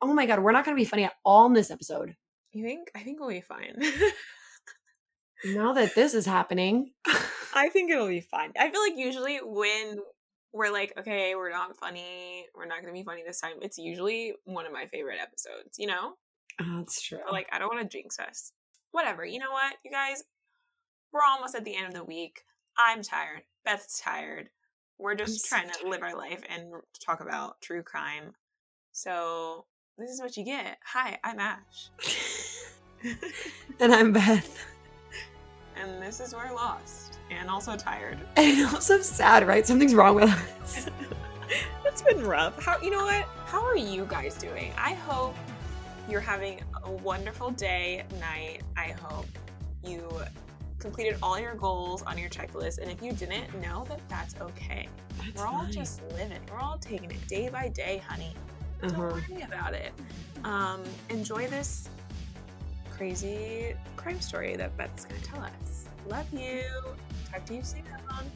oh my God, we're not going to be funny at all in this episode. You think? I think we'll be fine. Now that this is happening. I think it'll be fine. I feel like usually when we're like, okay, we're not funny, we're not going to be funny this time, it's usually one of my favorite episodes, you know? Oh, that's true. But like, I don't want to jinx us. Whatever. You know what, you guys? We're almost at the end of the week. I'm tired. Beth's tired. We're just trying to live our life and talk about true crime. So this is what you get. Hi, I'm Ash. And I'm Beth. And this is We're Lost. And also tired. And also sad, right? Something's wrong with us. It's been rough. You know what? How are you guys doing? I hope you're having a wonderful day, night. I hope you completed all your goals on your checklist. And if you didn't, know that that's okay. We're all just living. We're all taking it day by day, honey. Don't worry about it. Enjoy this crazy crime story that Beth's going to tell us. Love you. Talk to you soon.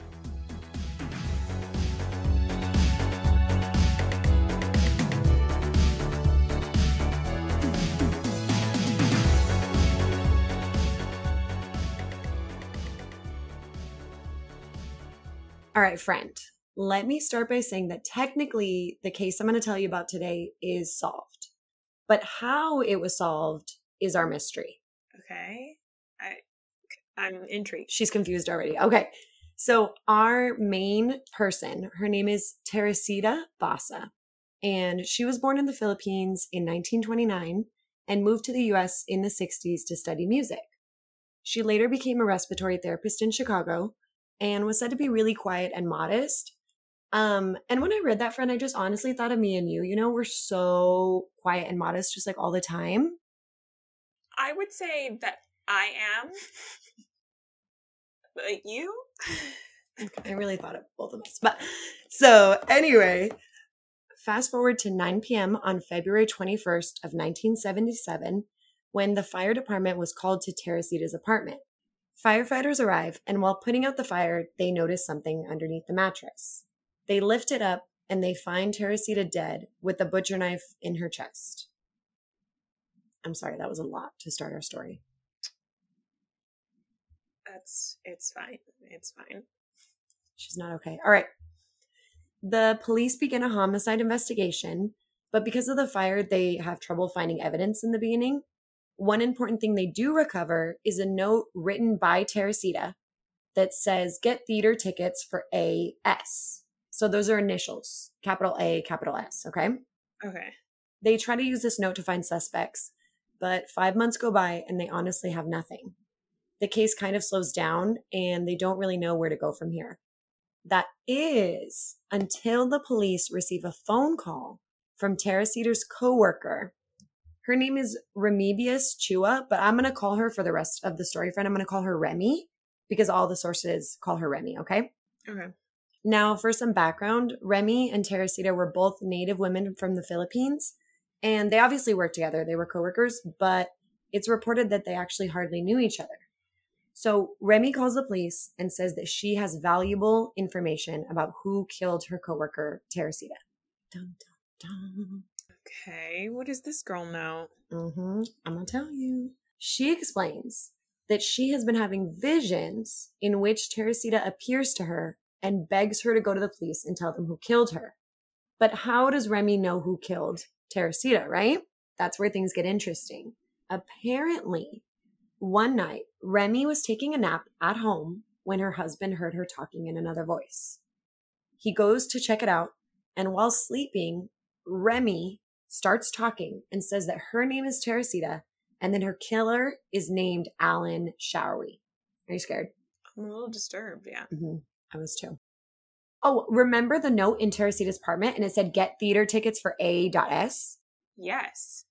All right, friend. Let me start by saying that technically the case I'm going to tell you about today is solved. But how it was solved is our mystery. Okay. I'm intrigued. She's confused already. Okay. So our main person, her name is Teresita Basa, and she was born in the Philippines in 1929 and moved to the US in the 60s to study music. She later became a respiratory therapist in Chicago and was said to be really quiet and modest. And when I read that, friend, I just honestly thought of me and you. You know, we're so quiet and modest just like all the time. I would say that I am. But you? Okay, I really thought of both of us. But so anyway, fast forward to 9 p.m. on February 21st of 1977, when the fire department was called to Teresita's apartment. Firefighters arrive, and while putting out the fire, they notice something underneath the mattress. They lift it up, and they find Teresita dead with a butcher knife in her chest. I'm sorry, that was a lot to start our story. It's fine. It's fine. She's not okay. All right. The police begin a homicide investigation, but because of the fire, they have trouble finding evidence in the beginning. One important thing they do recover is a note written by Teresita that says, get theater tickets for AS. So those are initials, capital A, capital S, okay? Okay. They try to use this note to find suspects, but 5 months go by and they honestly have nothing. The case kind of slows down and they don't really know where to go from here. That is until the police receive a phone call from Teresita's coworker. Her name is Remedios Chua, but I'm going to call her for the rest of the story, friend. I'm going to call her Remy because all the sources call her Remy, okay? Okay. Now, for some background, Remy and Teresita were both Native women from the Philippines, and they obviously worked together. They were coworkers, but it's reported that they actually hardly knew each other. So Remy calls the police and says that she has valuable information about who killed her coworker, Teresita. Dun, dun, dun. Okay, what does this girl know? I'm going to tell you. She explains that she has been having visions in which Teresita appears to her and begs her to go to the police and tell them who killed her. But how does Remy know who killed Teresita, right? That's where things get interesting. Apparently, one night, Remy was taking a nap at home when her husband heard her talking in another voice. He goes to check it out, and while sleeping, Remy starts talking and says that her name is Teresita, and then her killer is named Alan Showery. Are you scared? I'm a little disturbed, yeah. I was too. Oh, remember the note in Teresita's apartment and it said, get theater tickets for A.S? Yes.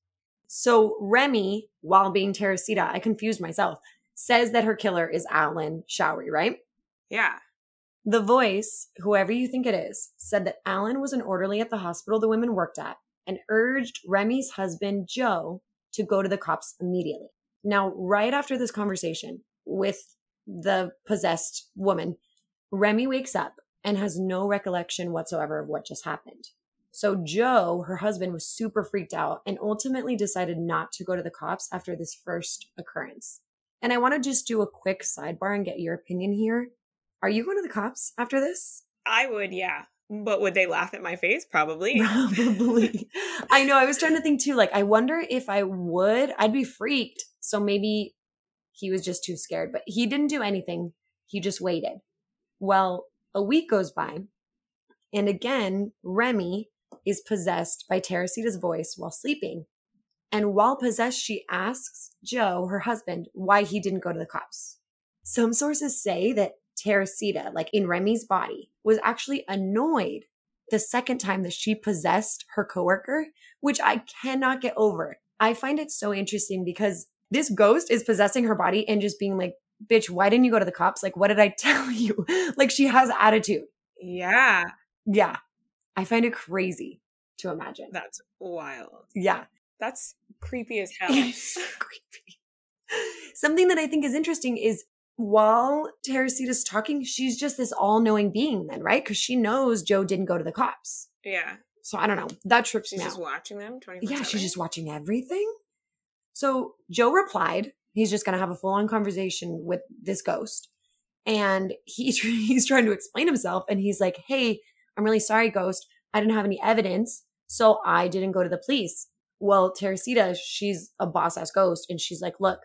So Remy, while being Teresita, I confused myself, says that her killer is Alan Showery, right? Yeah. The voice, whoever you think it is, said that Alan was an orderly at the hospital the women worked at and urged Remy's husband, Joe, to go to the cops immediately. Now, right after this conversation with the possessed woman, Remy wakes up and has no recollection whatsoever of what just happened. So Joe, her husband, was super freaked out and ultimately decided not to go to the cops after this first occurrence. And I want to just do a quick sidebar and get your opinion here. Are you going to the cops after this? I would, yeah. But would they laugh at my face? Probably. Probably. I know. I was trying to think too. Like, I wonder if I would. I'd be freaked. So maybe he was just too scared. But he didn't do anything. He just waited. Well, a week goes by. And again, Remy is possessed by Teresita's voice while sleeping. And while possessed, she asks Joe, her husband, why he didn't go to the cops. Some sources say that Teresita, like in Remy's body, was actually annoyed the second time that she possessed her coworker, which I cannot get over. I find it so interesting because this ghost is possessing her body and just being like, bitch, why didn't you go to the cops? Like, what did I tell you? Like, she has attitude. Yeah. Yeah. I find it crazy to imagine. That's wild. Yeah. That's creepy as hell. Creepy. Something that I think is interesting is while Teresita's talking, she's just this all-knowing being then, right? Because she knows Joe didn't go to the cops. Yeah. So I don't know. That trips me out. She's just watching them 24/7. Yeah, she's just watching everything. So Joe replied, he's just going to have a full-on conversation with this ghost. And he's trying to explain himself. And he's like, hey, I'm really sorry, ghost. I didn't have any evidence, so I didn't go to the police. Well, Teresita, she's a boss-ass ghost. And she's like, look,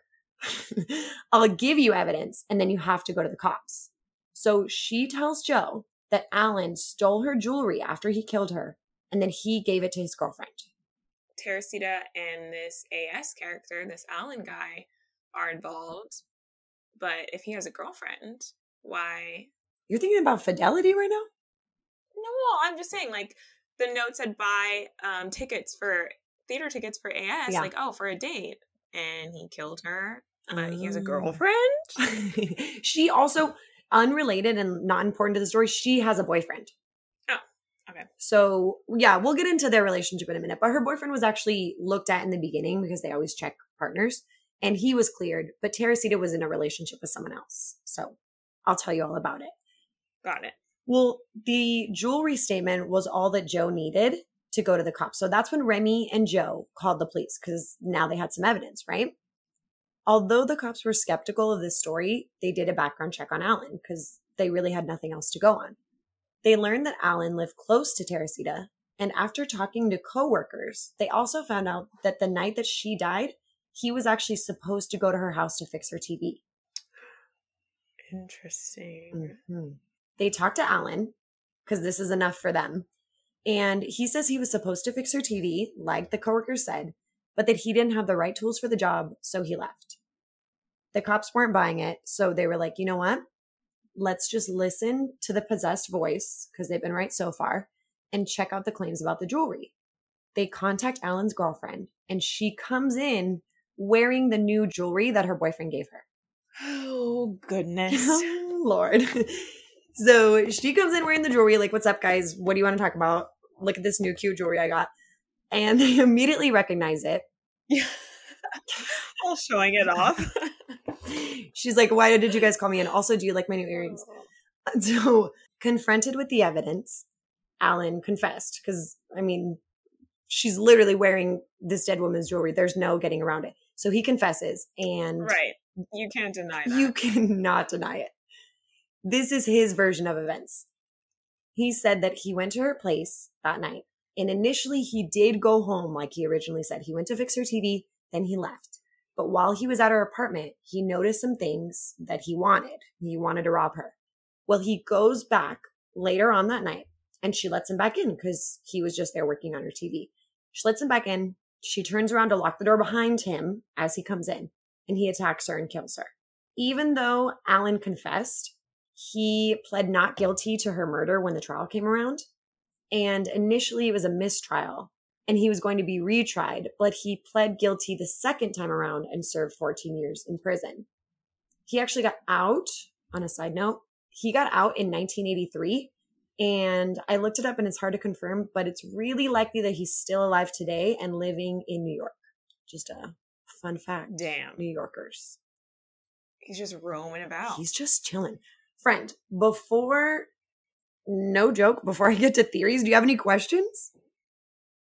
I'll give you evidence, and then you have to go to the cops. So she tells Joe that Alan stole her jewelry after he killed her, and then he gave it to his girlfriend. Teresita and this AS character, this Alan guy, are involved. But if he has a girlfriend, why? You're thinking about fidelity right now? No, well, I'm just saying, like, the note said buy theater tickets for AS, like, oh, for a date. And he killed her, but he has a girlfriend? She also, unrelated and not important to the story, she has a boyfriend. Oh, okay. So, yeah, we'll get into their relationship in a minute. But her boyfriend was actually looked at in the beginning because they always check partners. And he was cleared, but Teresita was in a relationship with someone else. So I'll tell you all about it. Got it. Well, the jewelry statement was all that Joe needed to go to the cops. So that's when Remy and Joe called the police because now they had some evidence, right? Although the cops were skeptical of this story, they did a background check on Alan because they really had nothing else to go on. They learned that Alan lived close to Teresita. And after talking to coworkers, they also found out that the night that she died, he was actually supposed to go to her house to fix her TV. Interesting. Mm-hmm. They talked to Alan, because this is enough for them. And he says he was supposed to fix her TV, like the coworkers said, but that he didn't have the right tools for the job, so he left. The cops weren't buying it, so they were like, you know what? Let's just listen to the possessed voice, because they've been right so far, and check out the claims about the jewelry. They contact Alan's girlfriend, and she comes in wearing the new jewelry that her boyfriend gave her. Oh, goodness. Oh, Lord. So she comes in wearing the jewelry, like, what's up, guys? What do you want to talk about? Look at this new cute jewelry I got. And they immediately recognize it. Yeah. All showing it off. She's like, why did you guys call me? And also, do you like my new earrings? So confronted with the evidence, Alan confessed. Because, I mean, she's literally wearing this dead woman's jewelry. There's no getting around it. So he confesses. And right. You can't deny that. You cannot deny it. This is his version of events. He said that he went to her place that night. And initially he did go home like he originally said. He went to fix her TV, then he left. But while he was at her apartment, he noticed some things that he wanted. He wanted to rob her. Well, he goes back later on that night and she lets him back in because he was just there working on her TV. She lets him back in. She turns around to lock the door behind him as he comes in, and he attacks her and kills her. Even though Alan confessed, he pled not guilty to her murder when the trial came around. And initially it was a mistrial and he was going to be retried, but he pled guilty the second time around and served 14 years in prison. He actually got out, on a side note, he got out in 1983. And I looked it up and it's hard to confirm, but it's really likely that he's still alive today and living in New York. Just a fun fact. Damn. New Yorkers. He's just roaming about. He's just chilling. Friend, no joke, before I get to theories, do you have any questions?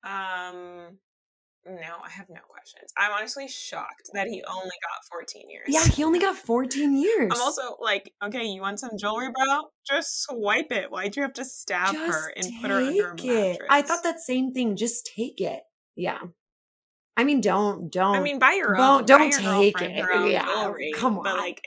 No, I have no questions. I'm honestly shocked that he only got 14 years. Yeah, he only got 14 years. I'm also like, okay, you want some jewelry, bro? Just swipe it. Why'd you have to stab her and put her under a mattress? I thought that same thing. Just take it. Yeah. I mean, don't. I mean, buy your own. Don't buy your take girlfriend it. her own Yeah, jewelry. come But on. like,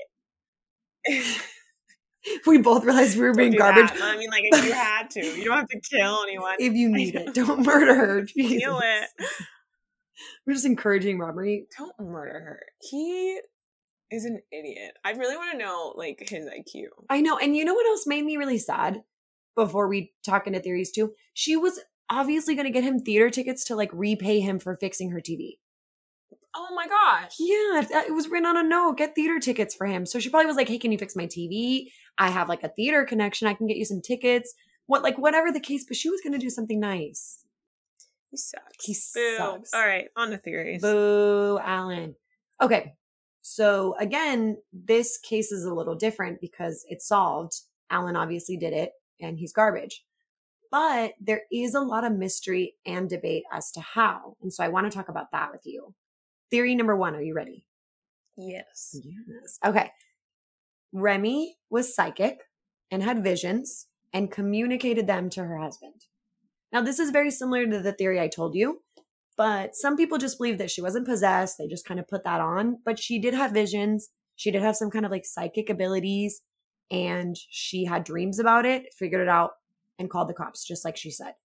We both realized we were being do garbage. that. I mean, like, if you had to. You don't have to kill anyone. If you need it, don't murder her. Jesus. Feel it. We're just encouraging robbery. Don't murder her. He is an idiot. I really want to know, like, his IQ. I know. And you know what else made me really sad before we talk into theories too? She was obviously going to get him theater tickets to like repay him for fixing her TV. Oh my gosh. Yeah, it was written on a note. Get theater tickets for him. So she probably was like, hey, can you fix my TV? I have like a theater connection. I can get you some tickets. Whatever the case, but she was going to do something nice. He sucks. He Boo. sucks. All right, on to theories. Boo, Alan. Okay. So again, this case is a little different because it's solved. Alan obviously did it and he's garbage. But there is a lot of mystery and debate as to how. And so I want to talk about that with you. Theory number 1, are you ready? Yes. Yes. Okay. Remy was psychic and had visions and communicated them to her husband. Now, this is very similar to the theory I told you, but some people just believe that she wasn't possessed. They just kind of put that on, but she did have visions. She did have some kind of like psychic abilities and she had dreams about it, figured it out, and called the cops, just like she said.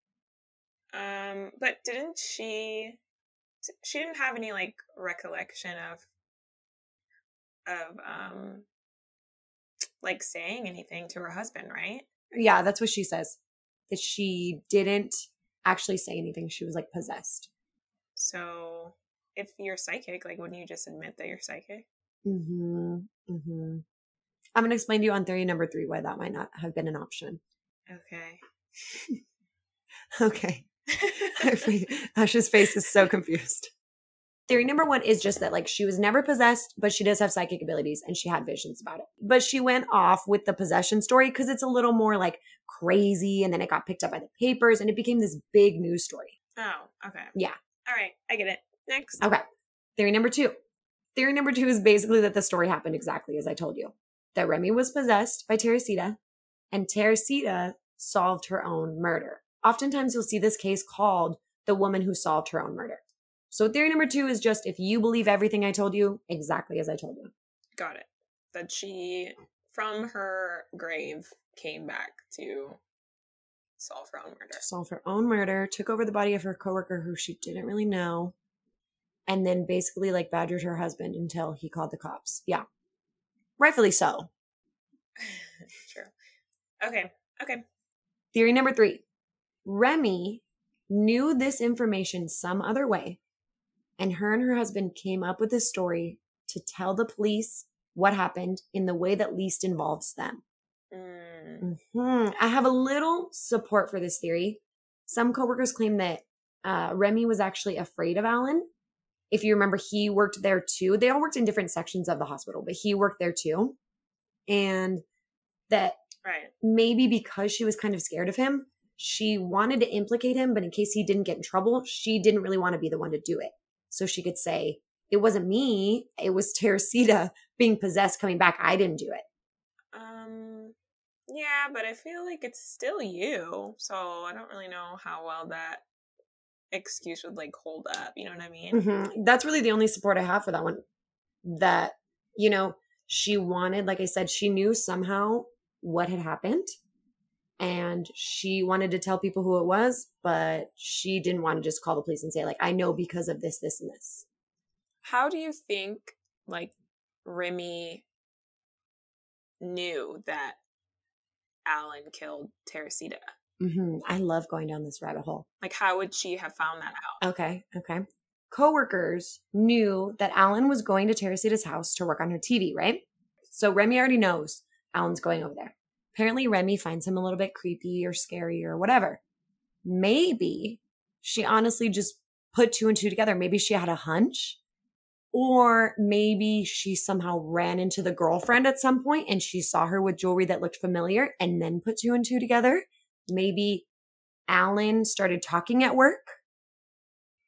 But didn't she didn't have any like recollection of like saying anything to her husband, right? Yeah, that's what she says. That she didn't actually say anything. She was like possessed. So if you're psychic, like wouldn't you just admit that you're psychic? I'm going to explain to you on theory number 3 why that might not have been an option. Okay. Okay. Ash's face is so confused. Theory number 1 is just that like she was never possessed, but she does have psychic abilities and she had visions about it. But she went off with the possession story because it's a little more like crazy and then it got picked up by the papers and it became this big news story. Oh, okay. Yeah. All right. I get it. Next. Okay. Theory number 2. Theory number 2 is basically that the story happened exactly as I told you. That Remy was possessed by Teresita and Teresita solved her own murder. Oftentimes you'll see this case called the woman who solved her own murder. So theory number 2 is just if you believe everything I told you, exactly as I told you. Got it. That she, from her grave, came back to solve her own murder. Solve her own murder, took over the body of her coworker who she didn't really know, and then basically like badgered her husband until he called the cops. Yeah. Rightfully so. True. Okay. Theory number 3. Remy knew this information some other way, and her husband came up with this story to tell the police what happened in the way that least involves them. I have a little support for this theory. Some coworkers claim that Remy was actually afraid of Alan. If you remember, he worked there too. They all worked in different sections of the hospital, but he worked there too. And that maybe because she was kind of scared of him, she wanted to implicate him, but in case he didn't get in trouble, she didn't really want to be the one to do it. So she could say, it wasn't me, it was Teresita being possessed coming back. I didn't do it. Yeah, but I feel like it's still you. So I don't really know how well that excuse would like hold up. You know what I mean? That's really the only support I have for that one. That, you know, she wanted, like I said, she knew somehow what had happened. And she wanted to tell people who it was, but she didn't want to just call the police and say, like, I know because of this, this, and this. How do you think, like, Remy knew that Alan killed Teresita? I love going down this rabbit hole. Like, how would she have found that out? Okay. Coworkers knew that Alan was going to Teresita's house to work on her TV, right? So Remy already knows Alan's going over there. Apparently, Remy finds him a little bit creepy or scary or whatever. Maybe she honestly just put 2 and 2 together. Maybe she had a hunch. Or maybe she somehow ran into the girlfriend at some point and she saw her with jewelry that looked familiar and then put 2 and 2 together. Maybe Alan started talking at work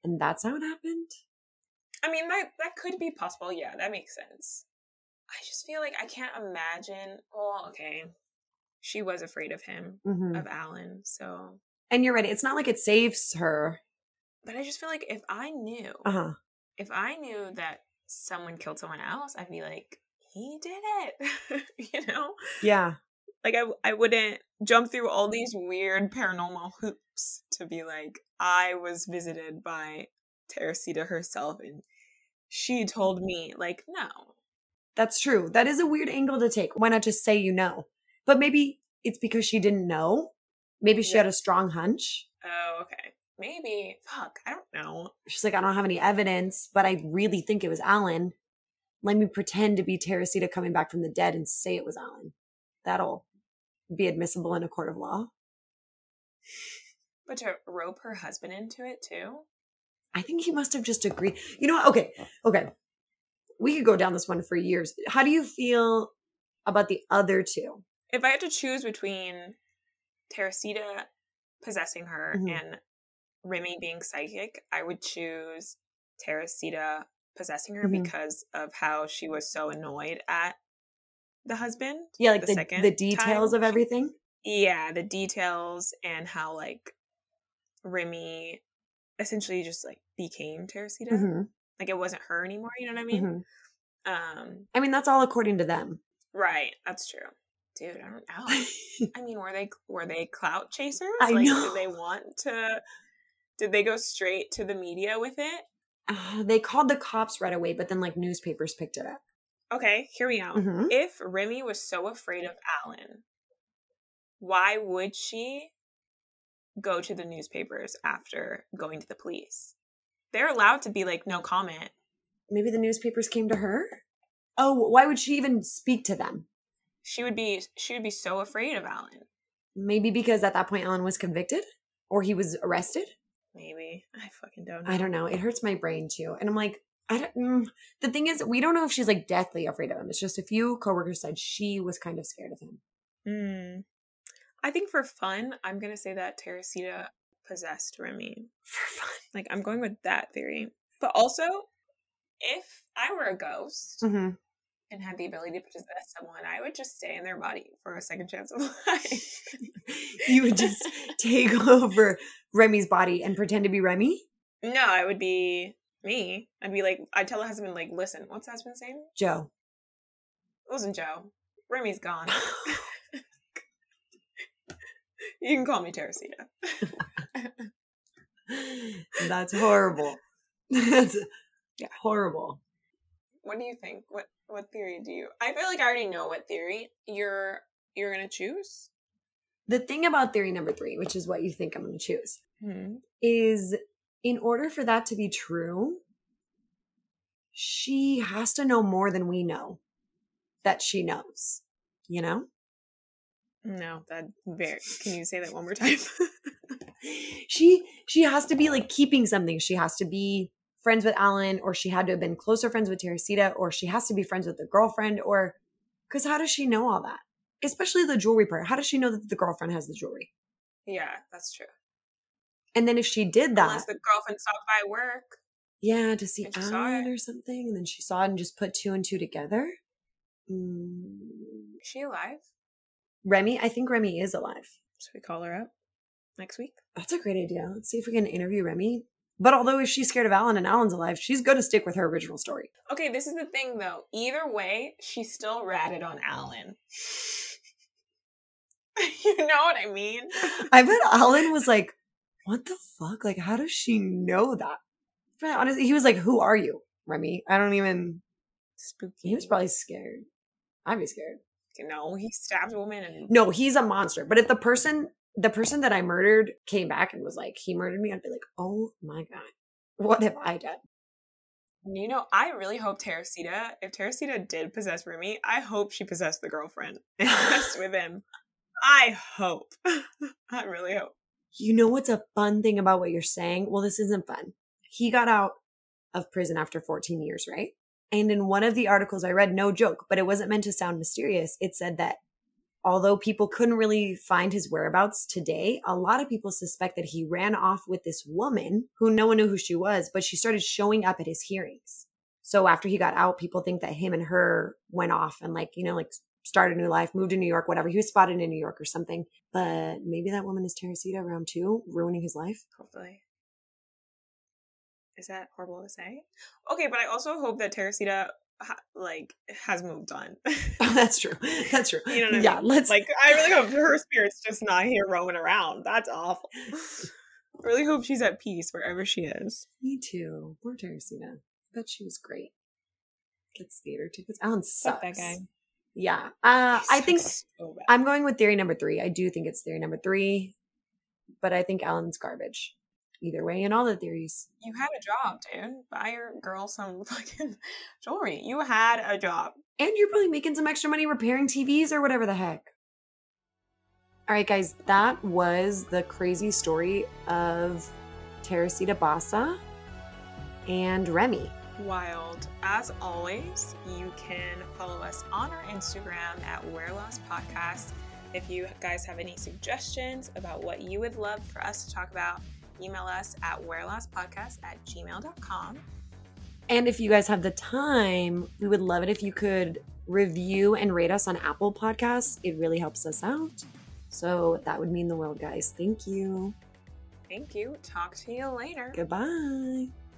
And that's how it happened? I mean, that could be possible. Yeah, that makes sense. I just feel like I can't imagine. Oh, okay. She was afraid of him, of Alan, so. And you're right. It's not like it saves her. But I just feel like if I knew that someone killed someone else, I'd be like, he did it, you know? Yeah. Like, I wouldn't jump through all these weird paranormal hoops to be like, I was visited by Teresita herself and she told me. Like, no. That's true. That is a weird angle to take. Why not just say you know? But maybe it's because she didn't know. Maybe she had a strong hunch. Oh, okay. Maybe. Fuck, I don't know. She's like, I don't have any evidence, but I really think it was Alan. Let me pretend to be Teresita coming back from the dead and say it was Alan. That'll be admissible in a court of law. But to rope her husband into it too? I think he must have just agreed. You know what? Okay. We could go down this one for years. How do you feel about the other two? If I had to choose between Teresita possessing her and Remy being psychic, I would choose Teresita possessing her because of how she was so annoyed at the husband. Yeah, like the details of everything. Yeah, the details and how like Remy essentially just like became Teresita. Like it wasn't her anymore, you know what I mean? I mean, that's all according to them. Right, that's true. Dude, I don't know. I mean, were they clout chasers? I know. Did they go straight to the media with it? They called the cops right away, but then like newspapers picked it up. Okay, hear me out. If Remy was so afraid of Alan, why would she go to the newspapers after going to the police? They're allowed to be like, no comment. Maybe the newspapers came to her? Oh, why would she even speak to them? She would be so afraid of Alan. Maybe because at that point Alan was convicted? Or he was arrested? Maybe. I fucking don't know. I don't know. It hurts my brain too. And I'm like, the thing is, we don't know if she's like deathly afraid of him. It's just a few coworkers said she was kind of scared of him. I think for fun, I'm going to say that Teresita possessed Remy. For fun. Like, I'm going with that theory. But also, if I were a ghost and had the ability to possess someone, I would just stay in their body for a second chance of life. You would just take over Remy's body and pretend to be Remy? No, I would be me. I'd tell the husband, like, listen, what's the husband's name? Joe. It wasn't Joe. Remy's gone. You can call me Teresita. That's horrible. That's horrible. What do you think? What theory do you? I feel like I already know what theory you're gonna choose. The thing about theory number 3, which is what you think I'm gonna choose, is in order for that to be true, she has to know more than we know that she knows. You know? No, can you say that one more time? She has to be like keeping something. She has to be friends with Alan, or she had to have been closer friends with Teresita, or she has to be friends with the girlfriend, or because how does she know all that? Especially the jewelry part. How does she know that the girlfriend has the jewelry? Yeah, that's true. And then if she did that, unless the girlfriend stopped by work, yeah, to see Alan or something, and then she saw it and just put 2 and 2 together. Is she alive? Remy? I think Remy is alive. Should we call her up next week? That's a great idea. Let's see if we can interview Remy. But although if she's scared of Alan and Alan's alive, she's going to stick with her original story. Okay, this is the thing though. Either way, she still ratted on Alan. You know what I mean? I bet Alan was like, what the fuck? Like, how does she know that? But honestly, he was like, who are you, Remy? I don't even... Spooky. He was probably scared. I'd be scared. No, he stabbed a woman and... No, he's a monster. But if the person that I murdered came back and was like, he murdered me, I'd be like, oh my God, what have I done? You know, I really hope if Teresita did possess Remy, I hope she possessed the girlfriend and messed with him. I hope. I really hope. You know what's a fun thing about what you're saying? Well, this isn't fun. He got out of prison after 14 years, right? And in one of the articles I read, no joke, but it wasn't meant to sound mysterious, it said that although people couldn't really find his whereabouts today, a lot of people suspect that he ran off with this woman who no one knew who she was, but she started showing up at his hearings. So after he got out, people think that him and her went off and like started a new life, moved to New York, whatever. He was spotted in New York or something. But maybe that woman is Teresita round 2, ruining his life. Hopefully. Is that horrible to say? Okay, but I also hope that Teresita has moved on. Oh, that's true. That's true. You know what I mean? Yeah, I really hope her spirit's just not here roaming around. That's awful. I really hope she's at peace wherever she is. Me too. Poor Teresita. Bet she was great. Gets theater tickets. Alan sucks. Fuck that guy. Yeah. I think so bad. I'm going with theory number 3. I do think it's theory number 3, but I think Alan's garbage. Either way, in all the theories. You had a job, dude. Buy your girl some fucking jewelry. You had a job. And you're probably making some extra money repairing TVs or whatever the heck. All right, guys, that was the crazy story of Teresita Basa and Remy. Wild. As always, you can follow us on our Instagram at Where Lost Podcast. If you guys have any suggestions about what you would love for us to talk about, email us at wherelostpodcast@gmail.com. And if you guys have the time, we would love it if you could review and rate us on Apple Podcasts. It really helps us out. So that would mean the world, guys. Thank you. Thank you. Talk to you later. Goodbye.